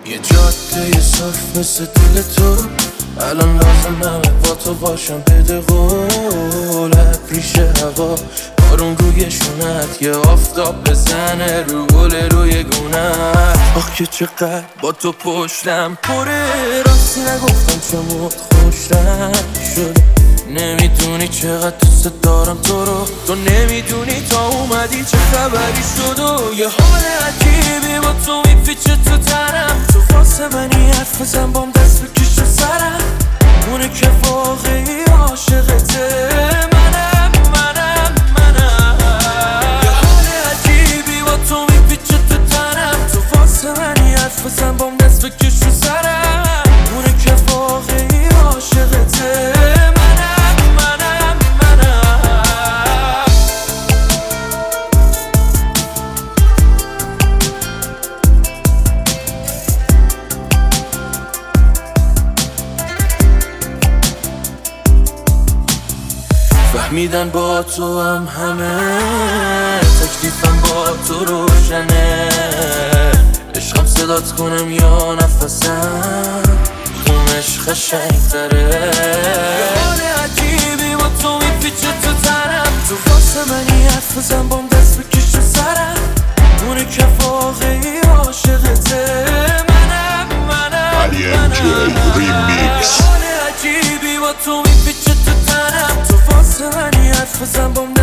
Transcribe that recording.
یه جاده صرف مثل دل تو، الان لازمه با تو باشم. بده قول ریشه هوا، بارون روی شونت، یه آفتاب بزنه رو گل روی گونت. آخ که چقدر با تو پشتم پره، راستی نگفتم چمود خوشتم شده. نمیدونی چقدر دوست دارم تو رو، تو نمیدونی تا اومدی چه خبری شد. و یه حال عجیبی با تو میپیچه تو تنم، تو واسه منی حرف بزن بام دست بکش رو سرم. اونه که واقعی عاشقته منم. یه حال عجیبی با تو میپیچه تو تنم، تو واسه منی حرف بزن بام دست بکش رو سرم. اونه که واقعی عاشقته فهمیدن با تو هم همه، تکلیفم با تو روشنه. عشقم صدات کنم یا نفسم، خونش قشنگ تره. یه حال عجیبی با تو میپیچه تو تنم، تو واسه منی حرف بزن بام دست بکش تو سرم. اونه که واقعی عاشقته منم. INJ Remix. یه حال عجیبی با تو میپیچه تو تنم، تو واسه منی حرف بزن بام